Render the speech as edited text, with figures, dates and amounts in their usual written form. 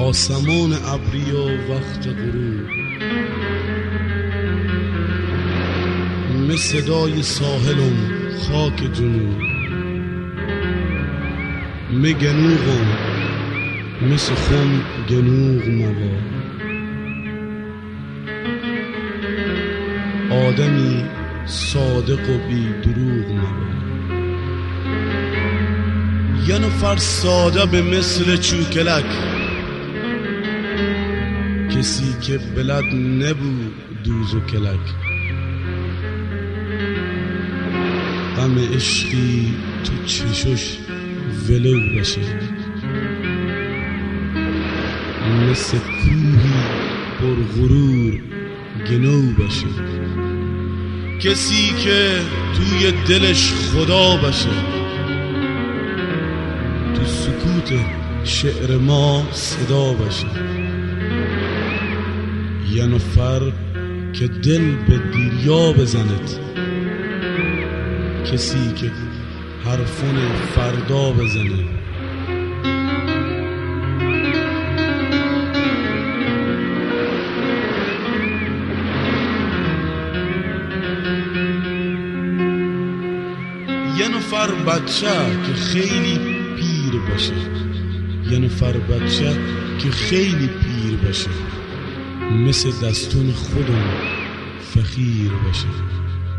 آسمان ابری و وقت غروب، مثل صدای ساحلم خاک جنوب، می گنوغم مثل خم گنوغ موا، آدمی صادق و بی دروغ موا. یه نفر ساده به مثل چوکلک، کسی که بلد نبود دوز و کلک، غم عشقی تو چشش ولو بشه، مثل کوهی پر غرور گنو بشه، کسی که توی دلش خدا بشه، تو سکوت شعر ما صدا بشه. یه نفر که دل به دریا بزند، کسی که حرفون فردا بزنه، یه نفر بچه که خیلی پیر باشه، یه نفر بچه که خیلی پیر باشه، مثل دستون خودم فقیر باشه.